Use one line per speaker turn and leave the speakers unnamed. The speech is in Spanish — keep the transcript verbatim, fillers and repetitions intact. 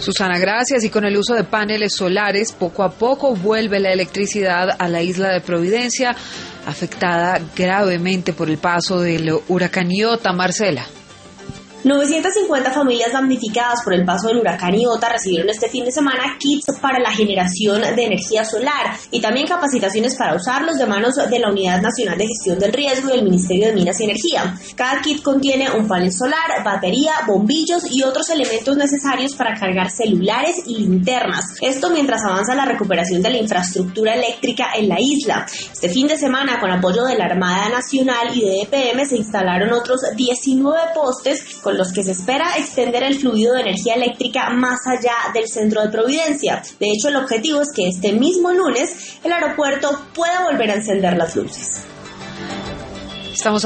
Susana, gracias. Y con el uso de paneles solares, poco a poco vuelve la electricidad a la isla de Providencia, afectada gravemente por el paso del huracán Iota. Marcela.
novecientas cincuenta familias damnificadas por el paso del huracán Iota recibieron este fin de semana kits para la generación de energía solar y también capacitaciones para usarlos de manos de la Unidad Nacional de Gestión del Riesgo y del Ministerio de Minas y Energía. Cada kit contiene un panel solar, batería, bombillos y otros elementos necesarios para cargar celulares y linternas. Esto mientras avanza la recuperación de la infraestructura eléctrica en la isla. Este fin de semana, con apoyo de la Armada Nacional y de E P M, se instalaron otros diecinueve postes con los que se espera extender el fluido de energía eléctrica más allá del centro de Providencia. De hecho, el objetivo es que este mismo lunes el aeropuerto pueda volver a encender las luces.
Estamos